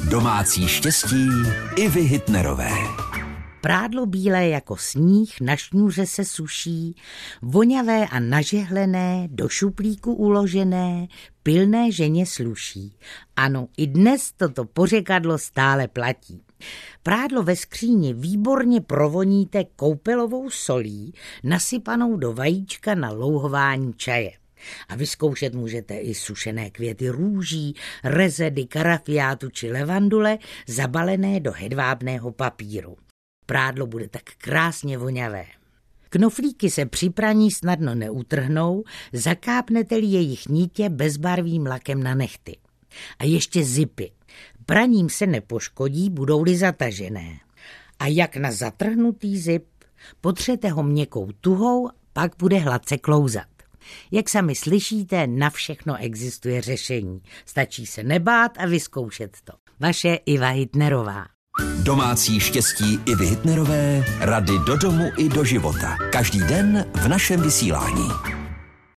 Domácí štěstí Ivy Hitnerové. Prádlo bílé jako sníh na šňůře se suší, voňavé a nažehlené, do šuplíku uložené, pilné ženě sluší. Ano, i dnes toto pořekadlo stále platí. Prádlo ve skříni výborně provoníte koupelovou solí, nasypanou do vajíčka na louhování čaje. A vyzkoušet můžete i sušené květy růží, rezedy, karafiátu či levandule, zabalené do hedvábného papíru. Prádlo bude tak krásně voňavé. Knoflíky se při praní snadno neutrhnou, zakápnete-li jejich nitě bezbarvým lakem na nehty. A ještě zipy. Praním se nepoškodí, budou-li zatažené. A jak na zatrhnutý zip, potřete ho měkkou tuhou, pak bude hladce klouzat. Jak sami slyšíte, na všechno existuje řešení. Stačí se nebát a vyzkoušet to. Vaše Iva Hitnerová. Domácí štěstí Ivy Hitnerové, rady do domu i do života. Každý den v našem vysílání.